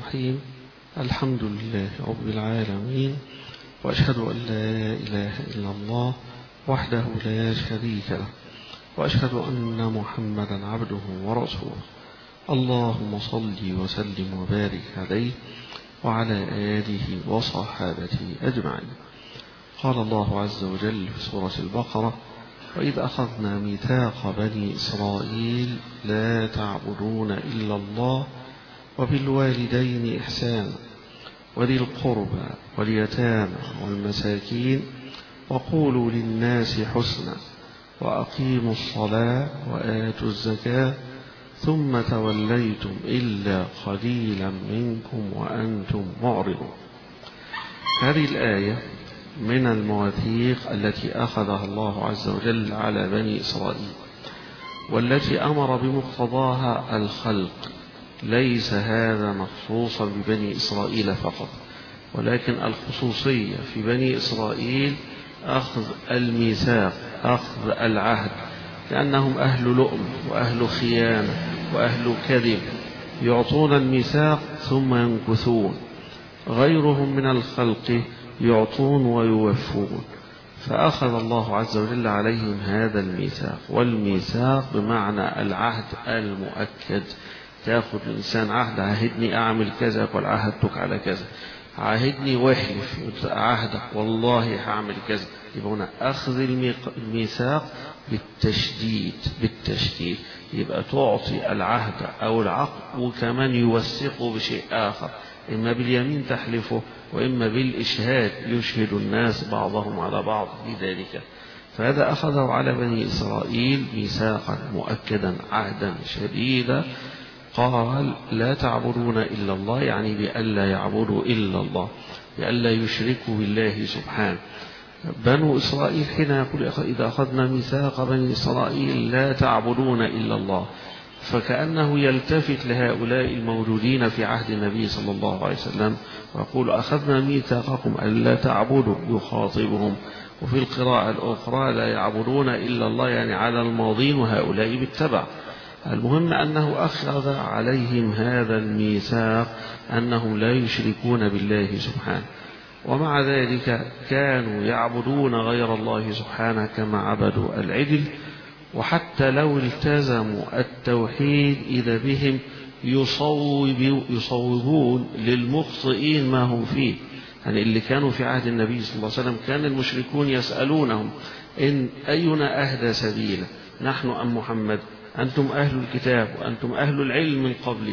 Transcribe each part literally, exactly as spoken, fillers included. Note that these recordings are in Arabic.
الرحيم. الحمد لله رب العالمين، وأشهد أن لا إله إلا الله وحده لا شريك له، وأشهد أن محمدا عبده ورسوله. اللهم صل وسلم وبارك عليه وعلى آله وصحابته أجمعين. قال الله عز وجل في سورة البقرة: وإذ أخذنا ميثاق بني إسرائيل لا تعبدون إلا الله وبالوالدين إحسانا وذي القربى واليتامى والمساكين وقولوا للناس حسنا وأقيموا الصلاة وآتوا الزكاة ثم توليتم إلا قليلا منكم وأنتم معرضون. هذه الآية من المواثيق التي أخذها الله عز وجل على بني إسرائيل، والتي أمر بمقتضاها الخلق. ليس هذا مخصوصا ببني إسرائيل فقط، ولكن الخصوصية في بني إسرائيل أخذ الميثاق، أخذ العهد، لأنهم أهل لؤم وأهل خيانة وأهل كذب، يعطون الميثاق ثم ينكثون. غيرهم من الخلق يعطون ويوفون، فأخذ الله عز وجل عليهم هذا الميثاق. والميثاق بمعنى العهد المؤكد. تأخذ الإنسان عهد: عهدني أعمل كذا، قل عهدتك على كذا. عهدني واحلف، عهدك والله هعمل كذا. يبقى هنا أخذ الميثاق بالتشديد بالتشديد يبقى تعطي العهد أو العقد، وكمان يوثقه بشيء آخر، إما باليمين تحلفه وإما بالإشهاد يشهد الناس بعضهم على بعض بذلك. فهذا أخذه على بني إسرائيل ميثاقا مؤكدا، عهدا شديدا. قال: لا تعبدون إلا الله، يعني بألا يعبدوا إلا الله، بألا يشركوا بالله سبحانه. بنو إسرائيل حين يقول: إذا أخذنا ميثاق بني إسرائيل لا تعبدون إلا الله، فكأنه يلتفت لهؤلاء الموجودين في عهد النبي صلى الله عليه وسلم ويقول: أخذنا ميثاقكم ألا تعبدوا، يخاطبهم. وفي القراءة الأخرى: لا يعبدون إلا الله، يعني على الماضين وهؤلاء بالتبع. المهم أنه أخذ عليهم هذا الميثاق أنهم لا يشركون بالله سبحانه، ومع ذلك كانوا يعبدون غير الله سبحانه كما عبدوا العجل. وحتى لو التزموا التوحيد إذا بهم يصوب يصوبون للمخطئين ما هم فيه. يعني اللي كانوا في عهد النبي صلى الله عليه وسلم كان المشركون يسألونهم: إن أينا أهدى سبيلا، نحن أم محمد؟ أنتم أهل الكتاب وأنتم أهل العلم من قبله،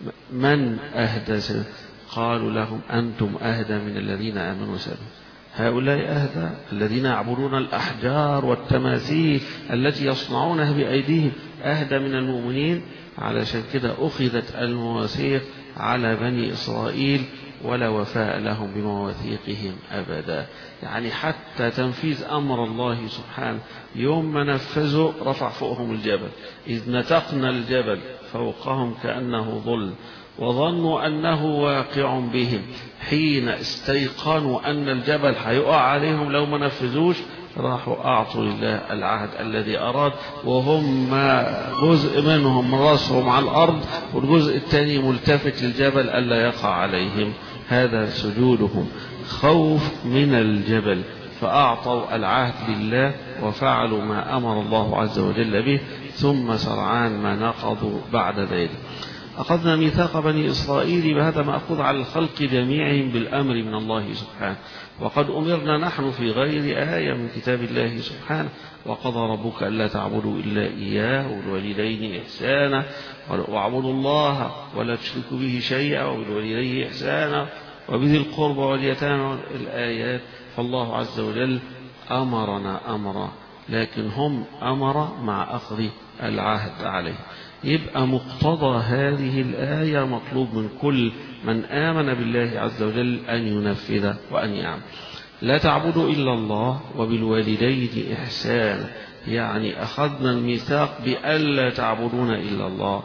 من أهدى سبيلا؟ قالوا لهم: أنتم أهدى من الذين آمنوا سبيلا. هؤلاء أهدى الذين يعبدون الأحجار والتماثيل التي يصنعونها بأيديهم، أهدى من المؤمنين. علشان كده أخذت المواثيق على بني إسرائيل، ولا وفاء لهم بمواثيقهم أبدا. يعني حتى تنفيذ أمر الله سبحانه، يوم ما نفذوا رفع فوقهم الجبل، إذ نتقنا الجبل فوقهم كأنه ظل، وظنوا أنه واقع بهم. حين استيقنوا أن الجبل هيقع عليهم لو ما نفذوش، راحوا أعطوا لله العهد الذي أراد، وهم جزء منهم رأسهم على الأرض والجزء الثاني ملتفت للجبل ألا يقع عليهم. هذا سجودهم خوف من الجبل، فأعطوا العهد لله وفعلوا ما أمر الله عز وجل به، ثم سرعان ما نقضوا بعد ذلك. أخذنا ميثاق بني إسرائيل، بهذا مأخوذ على الخلق جميعهم بالأمر من الله سبحانه. وقد أمرنا نحن في غير آية من كتاب الله سبحانه: وقضى ربك ألا تعبدوا إلا إياه وبالوالدين إحسانا واعبدوا الله ولا تشركوا به شيئا وبالوالدين إحسانا وبذي القربى واليتامى. الآيات. فالله عز وجل أمرنا أمرا، لكن هم أمر مع أخذ العهد عليه. يبقى مقتضى هذه الآية مطلوب من كل من آمن بالله عز وجل أن ينفذ وأن يعمل. لا تعبدوا إلا الله وبالوالدين إحسانا، يعني أخذنا الميثاق بألا تعبدون إلا الله،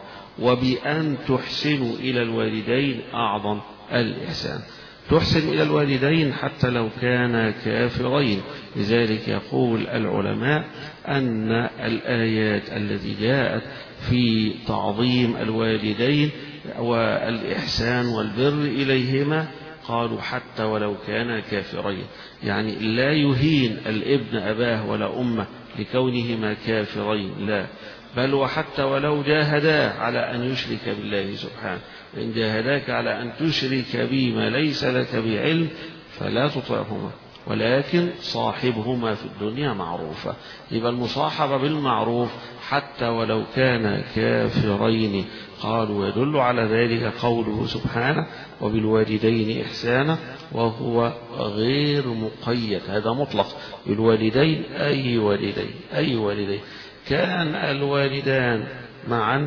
وبأن تحسنوا إلى الوالدين أعظم الإحسان. تحسن إلى الوالدين حتى لو كانا كافرين. لذلك يقول العلماء أن الآيات التي جاءت في تعظيم الوالدين والإحسان والبر إليهما، قالوا حتى ولو كانا كافرين، يعني لا يهين الابن أباه ولا أمه لكونهما كافرين، لا، بل وحتى ولو جاهدا على أن يشرك بالله سبحانه، إن جاهداك على أن تشرك بي ما ليس لك بعلم فلا تطعهما، ولكن صاحبهما في الدنيا معروفة. يبقى المصاحبة بالمعروف حتى ولو كان كافرين. قالوا يدل على ذلك قوله سبحانه وبالوالدين إحسانا، وهو غير مقيد، هذا مطلق، بالوالدين أي والدين، أي والدين. كان الوالدان معا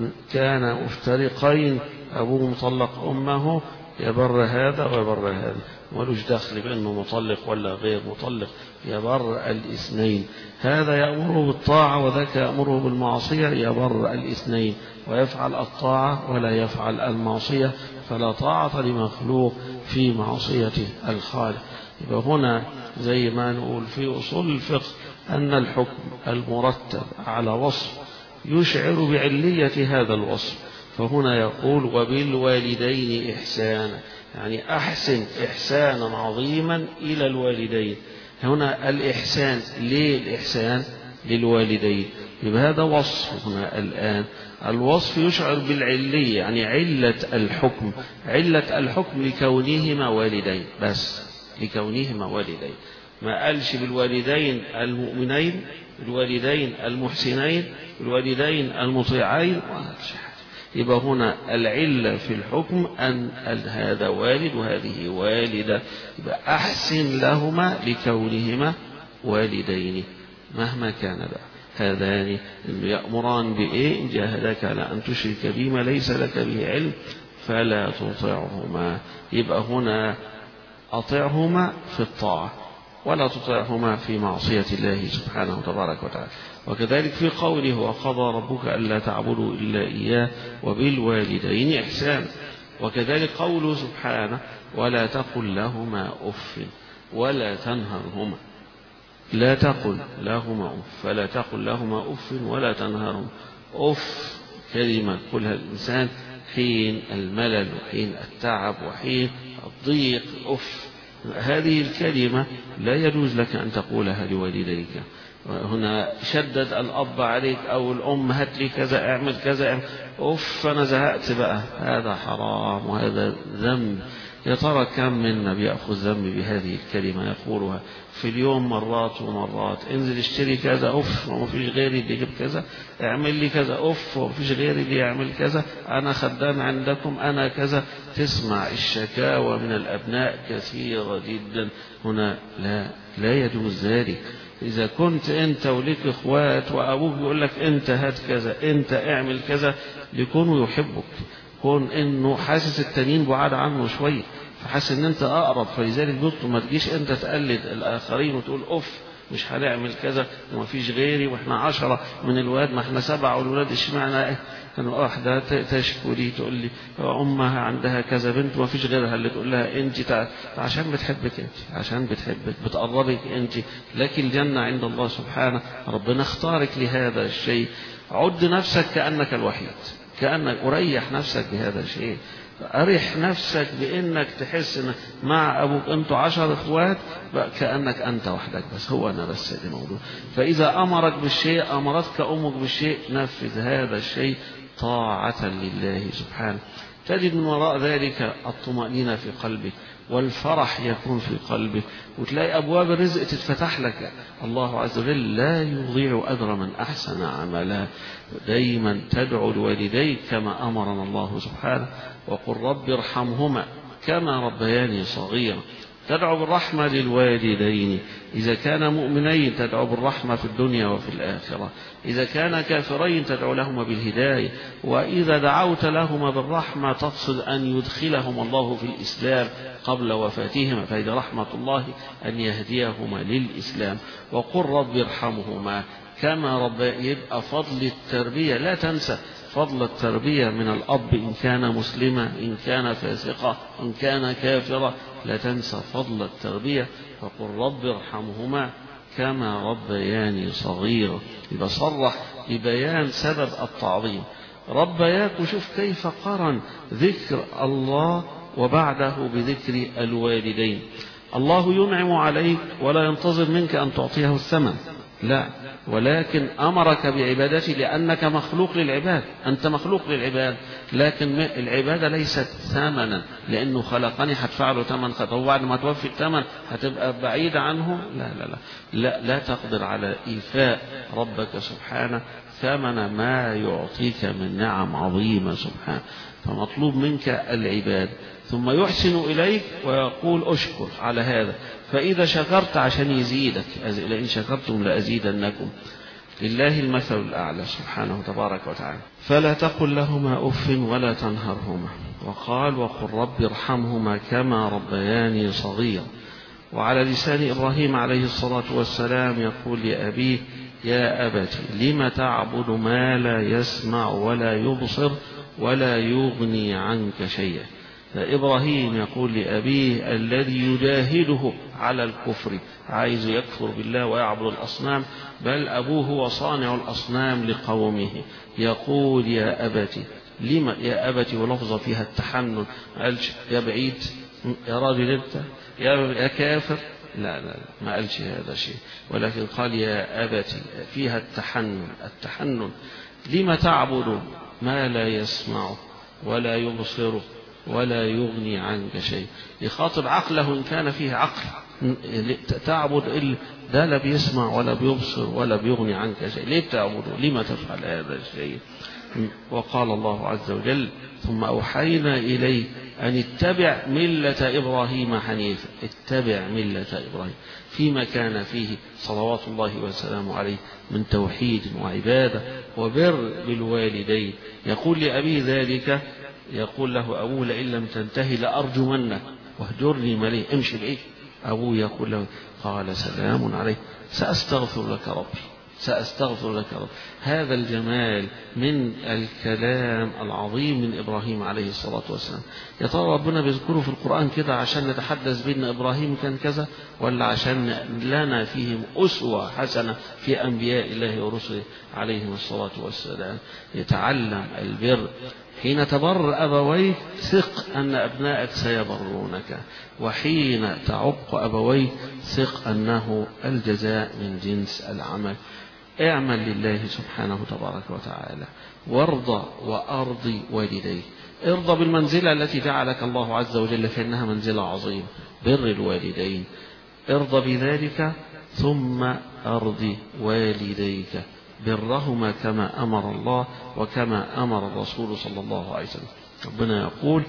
كان مفترقين، أبوه مطلق أمه، يبر هذا ويبر هذا، ولوش دخل بأنه مطلق ولا غير مطلق، يبر الاثنين. هذا يأمره بالطاعة وذاك يأمره بالمعصية، يبر الاثنين، ويفعل الطاعة ولا يفعل المعصية، فلا طاعة لمخلوق في معصية الخالق. يبقى هنا زي ما نقول في أصول الفقه أن الحكم المرتب على وصف يشعر بعلية هذا الوصف، فهنا يقول وبالوالدين إحسانا، يعني أحسن إحسانا عظيما إلى الوالدين. هنا الإحسان، ليه الإحسان للوالدين؟ يبقى هذا وصف. هنا الآن الوصف يشعر بالعلية، يعني علة الحكم، علة الحكم لكونهما والدين، بس لكونهما والدين، ما قالش بالوالدين المؤمنين، بالوالدين المحسنين، بالوالدين المطيعين، يبقى هنا العلة في الحكم أن هذا والد وهذه والدة، يبقى أحسن لهما لكونهما والدين مهما كان بقى. هذان يأمران بإيه؟ إن جاهداك على أن تشرك بما ليس لك به علم فلا تطعهما. يبقى هنا أطعهما في الطاعة ولا تطعهما في معصية الله سبحانه وتبارك وتعالى. وكذلك في قوله وقضى ربك ألا تعبدوا إلا إياه وبالوالدين إحسانا. وكذلك قوله سبحانه ولا تقل لهما أف ولا تنهرهما، لا تقل لهما أف، فلا تقل لهما أف ولا تنهرهما. أف كلمة قلها الإنسان حين الملل وحين التعب وحين الضيق، أف، هذه الكلمة لا يجوز لك أن تقولها لوالديك. هنا شدد الأب عليك أو الأم هات لي كذا اعمل كذا اعمل. أوف أنا زهقت بقى، هذا حرام وهذا ذنب. يا ترى كم منا بيأخذ ذنب بهذه الكلمة يقولها في اليوم مرات ومرات؟ انزل اشتري كذا، أوف وما فيش غيري اللي يجيب كذا، اعمل لي كذا، أوف وما فيش غيري اللي يعمل كذا، أنا خدام عندكم، أنا كذا. تسمع الشكاوى من الأبناء كثيرة جدا. هنا لا لا يجوز ذلك. إذا كنت أنت ولك إخوات وأبوك يقول لك أنت هات كذا، أنت اعمل كذا، ليكونوا يحبك، كون إنه حاسس التانيين بعاد عنه شوية، فحاسس إن أنت أقرب، فلذلك بيقول ما تجيش أنت تقلد الآخرين وتقول أوف مش هنعمل كذا وما فيش غيري وإحنا عشرة من الولاد، ما إحنا سبعة والولاد اشمعنى إيه؟ كانوا واحدة تشكو لي تقول لي أمها عندها كذا بنت وما فيش غيرها، اللي تقول لها أنت تع... عشان بتحبك أنت، عشان بتحبك بتقربك أنت، لكن الجنة عند الله سبحانه، ربنا اختارك لهذا الشيء. عد نفسك كأنك الوحيد، كأنك أريح نفسك بهذا الشيء، أريح نفسك بأنك تحس إن مع أبوك أنتوا عشر إخوات كأنك أنت وحدك بس، هو أنا بس اللي موجود. فإذا أمرك بالشيء، أمرتك أمك بالشيء، نفذ هذا الشيء طاعة لله سبحانه. تجد من وراء ذلك الطمأنينة في قلبك والفرح يكون في قلبك، وتلاقي أبواب الرزق تتفتح لك. الله عز وجل لا يضيع أجر من أحسن عملا. دايما تدعو لوالديك كما أمرنا الله سبحانه، وقل رب ارحمهما كما ربياني صغيرا. تدعو بالرحمة للوالدين، إذا كان مؤمنين تدعو بالرحمة في الدنيا وفي الآخرة، إذا كان كافرين تدعو لهما بالهداية، وإذا دعوت لهما بالرحمة تقصد أن يدخلهم الله في الإسلام قبل وفاتهما، فإذا رحمة الله أن يهديهما للإسلام. وقل رب ارحمهما كما رب، يبقى فضل التربية لا تنسى فضل التربية من الأب، إن كان مسلما إن كان فاسقا إن كان كافرا، لا تنسى فضل التربية. فقل رب ارحمهما كما ربياني صغيرا. يبقى صرح ببيان سبب التعظيم. ربياك، وشوف كيف قرن ذكر الله وبعده بذكر الوالدين. الله ينعم عليك ولا ينتظر منك أن تعطيه الثمن، لا، ولكن أمرك بعبادته لأنك مخلوق للعباد، أنت مخلوق للعباد، لكن العبادة ليست ثمنا لأنه خلقني هدفع له ثمن، طب بعد ما توفي الثمن هتبقى بعيد عنه، لا لا لا لا, لا تقدر على إيفاء ربك سبحانه ثمن ما يعطيك من نعم عظيمة سبحانه، فمطلوب منك العباد. ثم يحسن إليك ويقول أشكر على هذا، فإذا شكرت عشان يزيدك، لئن شكرتم لأزيدنكم، لله المثل الأعلى سبحانه تبارك وتعالى. فلا تقل لهما أف ولا تنهرهما، وقال وقل رب ارحمهما كما ربياني صغيرا. وعلى لسان إبراهيم عليه الصلاة والسلام يقول لأبيه يا أبت لم تعبد ما لا يسمع ولا يبصر ولا يغني عنك شيئا. فإبراهيم يقول لأبيه الذي يجاهده على الكفر، عايز يكفر بالله ويعبد الأصنام، بل أبوه هو صانع الأصنام لقومه، يقول يا أبتي لما يا أبتي، ولفظة فيها التحنن، قالش يا بعيد يا راجل انت يا كافر، لا لا ما قالش هذا شيء، ولكن قال يا أبتي فيها التحنن. التحنن لما تعبد ما لا يسمع ولا يبصر ولا يغني عنك شيء، يخاطب عقله إن كان فيه عقل، تعبد ده لا بيسمع ولا بيبصر ولا بيغني عنك شيء، ليه بتعبده؟ لما تفعل هذا الشيء؟ وقال الله عز وجل ثم أوحينا إليه أن اتبع ملة إبراهيم حنيفا، اتبع ملة إبراهيم فيما كان فيه صلوات الله وسلامه عليه من توحيد وعبادة وبر بالوالدين. يقول لأبيه ذلك، يقول له أبوه لئن لم تنتهي لأرجمنك واهجرني مليا، امشي لإيه؟ أبوه يقول له قال سلام عليك سأستغفر لك ربي، سأستغفر لك ربي. هذا الجمال من الكلام العظيم من إبراهيم عليه الصلاة والسلام. يا ترى ربنا بيذكره في القرآن كده عشان نتحدث بأن إبراهيم كان كذا، ولا عشان لنا فيهم أسوة حسنة في أنبياء الله ورسله عليهم الصلاة والسلام؟ يتعلم البر حين تبر أبويك ثق أن أبنائك سيبرونك، وحين تعق أبويك ثق أنه الجزاء من جنس العمل. اعمل لله سبحانه تبارك وتعالى، وارضى وأرضي والديك. ارضى بالمنزلة التي جعلك الله عز وجل فإنها منزلة عظيمة، بر الوالدين، ارضى بذلك، ثم أرضي والديك برهما كما أمر الله وكما أمر الرسول صلى الله عليه وسلم. ربنا يقول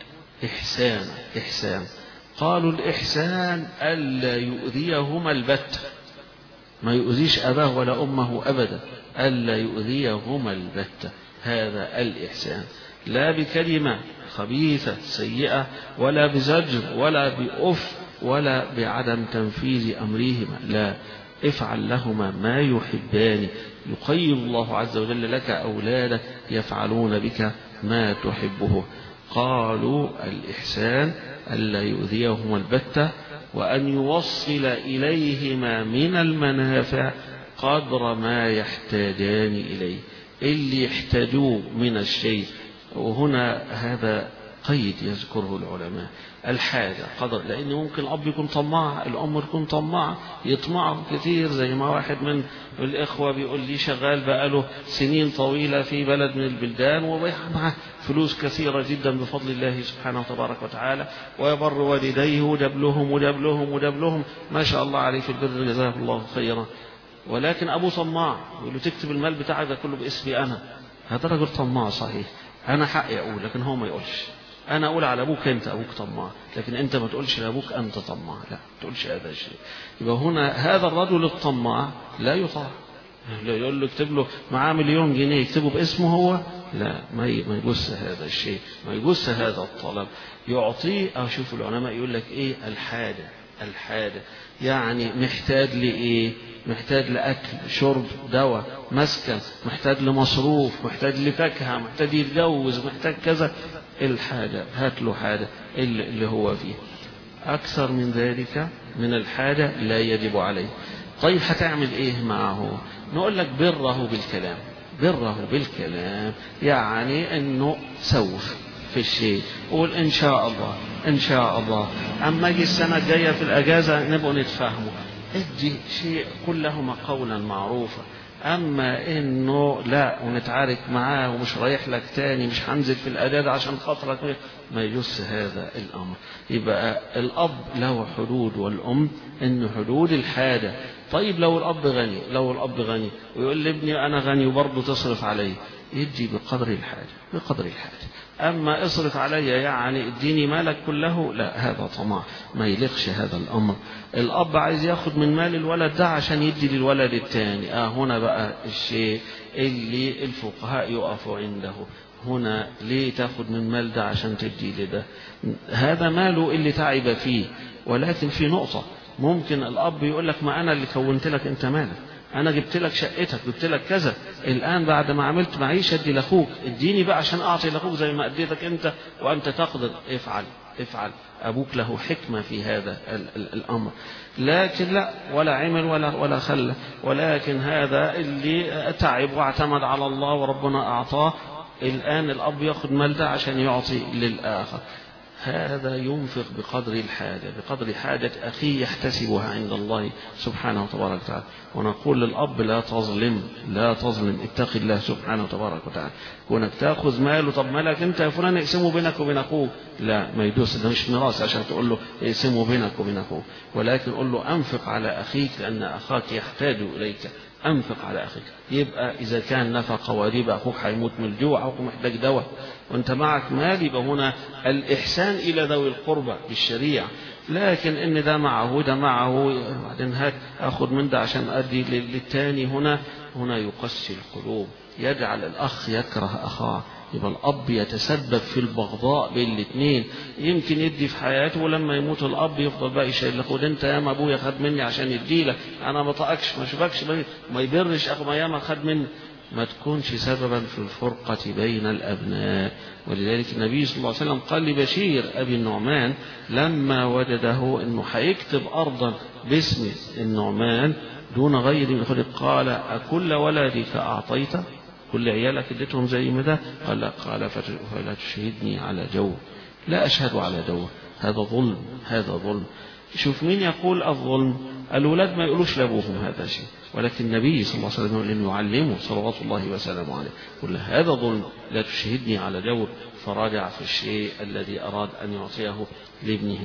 إحسان إحسان، قالوا الإحسان ألا يؤذيهما البتة، ما يؤذيش أباه ولا أمه أبدا، ألا يؤذيهما البتة، هذا الإحسان، لا بكلمة خبيثة سيئة ولا بزجر ولا بأف ولا بعدم تنفيذ أمرهما، لا، افعل لهما ما يحبان، يقيم الله عز وجل لك أولادك يفعلون بك ما تحبه. قالوا الإحسان ألا يؤذيهما البتة، وأن يوصل إليهما من المنافع قدر ما يحتاجان إليه، اللي يحتاجوه من الشيء. وهنا هذا قيد يذكره العلماء، الحاجة قدر، لأن ممكن الأب يكون طماع، الأم تكون طماع، يطمعوا كثير، زي ما واحد من الإخوة بيقول لي شغال بقاله سنين طويلة في بلد من البلدان ومعه فلوس كثيرة جدا بفضل الله سبحانه وتبارك وتعالى، ويبر والديه وجاب لهم وجاب لهم وجاب لهم، ما شاء الله عليه في البر جزاه الله خيرا، ولكن أبوه طماع، يقول له تكتب المال بتاعك ده كله باسمي أنا. هذا رجل طماع صحيح، أنا حقي أقول لكن هو ما يقولش. أنا أقول على أبوك أنت أبوك طماع، لكن أنت ما تقولش لأبوك أنت طماع، لا، ما تقولش هذا الشيء. يبقى هنا هذا الرجل الطماع لا يطاع، يقول له اكتب له معاه مليون جنيه يكتبه باسمه هو، لا، ما يجوز هذا الشيء، ما يجوز هذا الطلب، يعطيه. أشوف العلماء يقول لك إيه الحاجة، الحاجة يعني محتاج لإيه؟ محتاج لأكل شرب دواء مسكن، محتاج لمصروف، محتاج لفاكهة، محتاج يتجوز، محتاج كذا، الحاجة هات له حاجة اللي هو فيه، أكثر من ذلك من الحاجة لا يجب عليه. طيب هتعمل إيه معه؟ نقول لك بره بالكلام، بره بالكلام، يعني انه سوف في الشيء، قول ان شاء الله ان شاء الله، اما اجي السنه الجايه في الاجازه نبقوا نتفاهموا، ادي شيء كلهما قولا معروفا. اما انه لا ونتعارك معاه ومش رايح لك تاني، مش هنزل في الاجازه عشان خاطرك، ما يجوز هذا الامر. يبقى الاب له حدود والام ان حدود الحاجه. طيب لو الاب غني، لو الاب غني ويقول لابني انا غني وبرضه تصرف علي، يدي بقدر الحاجه بقدر الحاجه. أما اصرف علي يعني اديني مالك كله، لا، هذا طمع، ما يليقش هذا الأمر. الأب عايز ياخد من مال الولد ده عشان يدي للولد الثاني، آه هنا بقى الشيء اللي الفقهاء يقفوا عنده. هنا ليه تاخد من مال ده عشان تدي لده؟ هذا ماله اللي تعب فيه. ولكن في نقطة، ممكن الأب يقول لك ما أنا اللي كونت لك أنت مالك، أنا جبت لك شقتك، جبت لك كذا، الآن بعد ما عملت معيشة ادي لأخوك، اديني بقى عشان أعطي لأخوك زي ما أديتك أنت وأنت تقدر، افعل افعل. أبوك له حكمة في هذا الأمر. لكن لا، ولا عمل ولا ولا خلى، ولكن هذا اللي تعب واعتمد على الله وربنا أعطاه، الآن الأب يأخذ مال ده عشان يعطي للآخر. هذا ينفق بقدر الحاجة، بقدر حاجة أخيه يحتسبها عند الله سبحانه وتبارك وتعالى. ونقول للأب لا تظلم، لا تظلم، اتق الله سبحانه وتبارك وتعالى. كونك تأخذ ماله، طب مالك أنت يا فلان اقسمه بينك وبين أخوك، لا، ما يدوس، ده مش ميراث عشان تقول له اقسمه بينك وبين أخوك، ولكن قل له أنفق على أخيك لأن أخاك يحتاج إليك، أنفق على أخيك. يبقى إذا كان نفقة واجبة، أخوك هيموت من الجوع، أخوك محتاج دواء وأنت معك مال، يبقى هنا الإحسان إلى ذوي القربى بالشريعة. لكن إن ده معه ده معه بعدين هات أخذ من ده عشان أدي للتاني، هنا هنا يقسي القلوب، يجعل الأخ يكره أخاه. يبقى الأب يتسبب في البغضاء بين الاثنين. يمكن يدي في حياته ولما يموت الأب يفضل بقى يشيل له، خد أنت ياما أبويا خد مني عشان يدي لك، أنا ما طاقكش ما شوفكش، ما يبرش أخو ما ياما خد مني، ما تكونش سببا في الفرقة بين الأبناء. ولذلك النبي صلى الله عليه وسلم قال لبشير أبي النعمان لما وجده أنه هيكتب أرضا باسم النعمان دون غير من خلق، قال أكل ولدك أعطيته؟ كل عيالك اديتهم زي ما ده؟ قال لا. قال فلا تشهدني على جور، لا أشهد على جور، هذا ظلم، هذا ظلم. شوف مين يقول الظلم؟ الأولاد ما يقولوش لأبوهم هذا شيء، ولكن النبي صلى الله عليه وسلم لم يعلمه صلوات الله وسلامه عليه، قل هذا ظلم، لا تشهدني على جور، فراجع في الشيء الذي أراد أن يعطيه لابنه.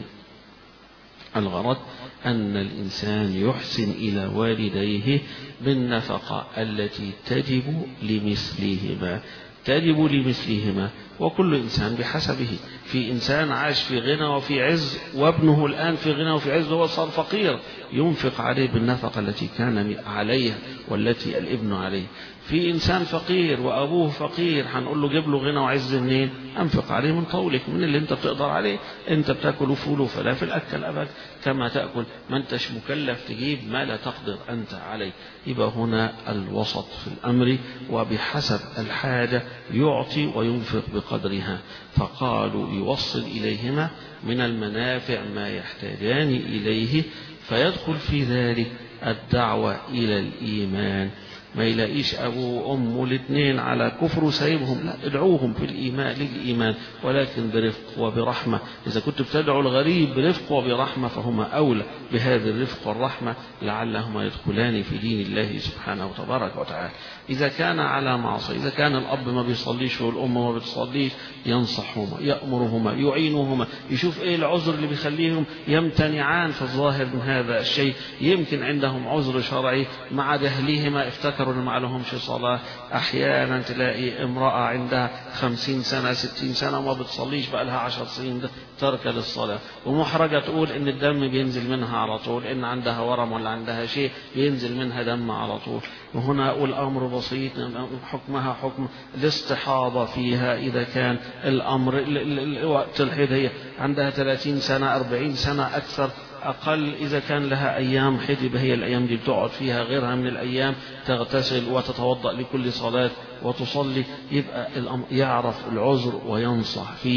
الغرض أن الإنسان يحسن إلى والديه بالنفقة التي تجب لمثلهما، تجب لمثلهما، وكل إنسان بحسبه. في إنسان عاش في غنى وفي عز وابنه الآن في غنى وفي عز وهو صار فقير، ينفق عليه بالنفقة التي كان عليها والتي الابن عليه. في إنسان فقير وأبوه فقير، هنقول له جيب له غنى وعز منين؟ أنفق عليه من طولك، من اللي أنت بتقدر عليه. أنت بتاكل فول وفلافل، أكل أبد كما تأكل، ما أنتش مكلف تجيب ما لا تقدر أنت عليه. يبقى هنا الوسط في الأمر، وبحسب الحاجة يعطي وينفق بقدرها. فقالوا يوصل إليهما من المنافع ما يحتاجان إليه، فيدخل في ذلك الدعوة إلى الإيمان. ما يلاقيش أبوه وأمه الاثنين على كفر وسايبهم، لا، ادعوهم في الإيمان للإيمان، ولكن برفق وبرحمة. إذا كنت بتدعو الغريب برفق وبرحمة فهما أولى بهذا الرفق والرحمة، لعلهما يدخلان في دين الله سبحانه وتبارك وتعالى. إذا كان على معصية، إذا كان الأب ما بيصليش والأم ما بتصليش، ينصحهما، يأمرهما، يعينهما، يشوف إيه العذر اللي بيخليهم يمتنعان في الظاهر من هذا الشيء. يمكن عندهم عذر شرعي مع جهلهما، افتكروا إن ما لهمش صلاة. أحيانا تلاقي امرأة عندها خمسين سنة ستين سنة وما بتصليش بقى لها عشر سنين ترك للصلاة، ومحرجة تقول إن الدم بينزل منها على طول، إن عندها ورم ولا عندها شيء بينزل منها دم على طول. وهنا أقول أمر بسيط، حكمها حكم الاستحاضة فيها. إذا كان الأمر وقت الحيض هي عندها ثلاثين سنة أربعين سنة أكثر أقل، إذا كان لها أيام حيض هي الأيام دي بتقعد فيها، غيرها من الأيام تغتسل وتتوضأ لكل صلاة وتصلي. يبقى الأمر يعرف العذر وينصح فيه.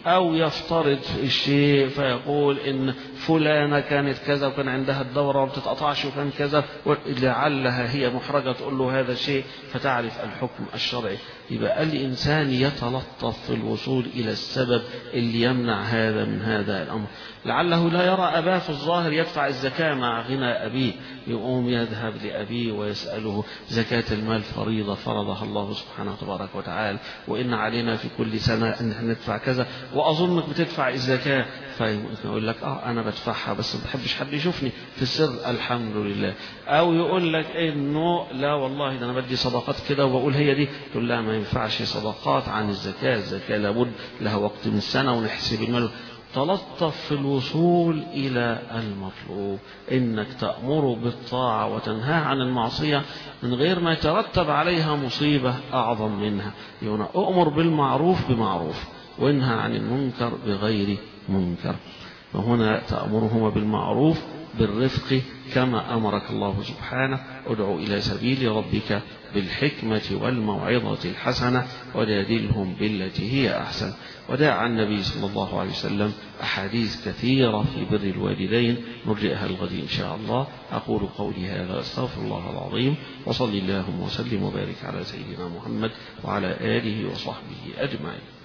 أو يفترض الشيء فيقول إن فلانة كانت كذا وكان عندها الدورة وما بتتقطعش وكان كذا، لعلها هي محرجة، تقول له هذا شيء فتعرف الحكم الشرعي. يبقى الإنسان يتلطف في الوصول إلى السبب اللي يمنع هذا من هذا الأمر. لعله لا يرى أباه في الظاهر يدفع الزكاة مع غنى أبيه، يقوم يذهب لأبيه ويسأله زكاة المال فريضة فرضها الله سبحانه تبارك وتعالى، وإن علينا في كل سنة أن ندفع كذا، وأظنك بتدفع الزكاة. فيقول لك آه أنا بدفعها بس ما بحبش حد يشوفني في السر، الحمد لله. أو يقول لك إنه لا والله ده أنا بدي صدقات كده وبقول هي دي، تقول لا ما ينفعش صدقات عن الزكاة، الزكاة لابد لها وقت من السنة ونحسب المال. تلطف في الوصول إلى المطلوب، إنك تأمر بالطاعة وتنهى عن المعصية من غير ما يترتب عليها مصيبة أعظم منها. يقول أؤمر بالمعروف بمعروف وانهى عن المنكر بغير منكر. وهنا تأمرهما بالمعروف بالرفق كما أمرك الله سبحانه، ادعو إلى سبيل ربك بالحكمة والموعظة الحسنة وجادلهم بالتي هي أحسن. وداع عن النبي صلى الله عليه وسلم أحاديث كثيرة في بر الوالدين نرجئها الغد إن شاء الله. أقول قولي هذا أستغفر الله العظيم، وصلي اللهم وسلم وبارك على سيدنا محمد وعلى آله وصحبه أجمعين.